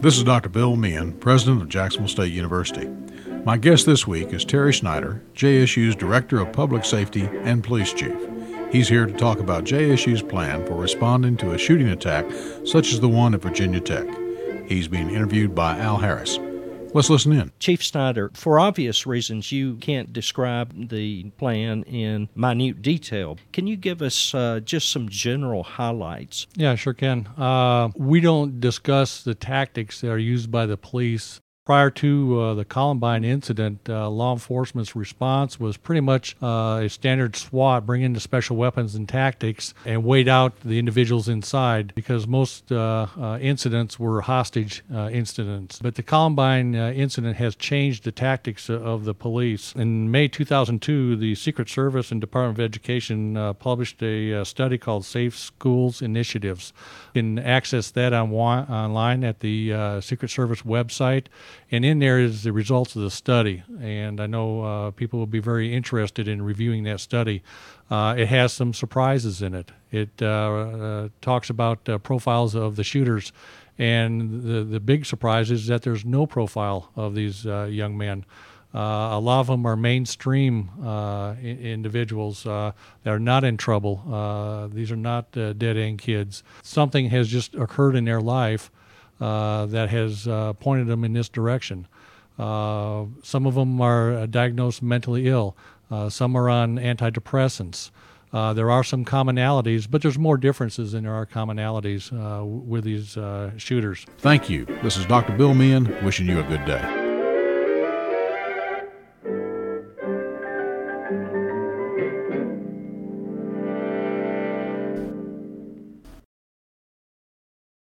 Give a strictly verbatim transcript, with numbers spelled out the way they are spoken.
This is Doctor Bill Meehan, president of Jacksonville State University. My guest this week is Terry Snyder, J S U's Director of Public Safety and Police Chief. He's here to talk about J S U's plan for responding to a shooting attack such as the one at Virginia Tech. He's being interviewed by Al Harris. Let's listen in. Chief Snyder, for obvious reasons, you can't describe the plan in minute detail. Can you give us uh, just some general highlights? Yeah, sure can. Uh, we don't discuss the tactics that are used by the police. Prior to uh, the Columbine incident, uh, law enforcement's response was pretty much uh, a standard SWAT, bring in the special weapons and tactics, and wait out the individuals inside, because most uh, uh, incidents were hostage uh, incidents. But the Columbine uh, incident has changed the tactics of the police. In May two thousand two, the Secret Service and Department of Education uh, published a uh, study called Safe Schools Initiatives. You can access that on, online at the uh, Secret Service website. And in there is the results of the study, and I know uh, people will be very interested in reviewing that study. Uh, it has some surprises in it. It uh, uh, talks about uh, profiles of the shooters, and the, the big surprise is that there's no profile of these uh, young men. Uh, a lot of them are mainstream uh, I- individuals uh, that are not in trouble. Uh, these are not uh, dead-end kids. Something has just occurred in their life Uh, that has uh, pointed them in this direction. Uh, some of them are uh, diagnosed mentally ill. Uh, some are on antidepressants. Uh, there are some commonalities, but there's more differences than there are commonalities uh, with these uh, shooters. Thank you. This is Doctor Bill Meehan, wishing you a good day.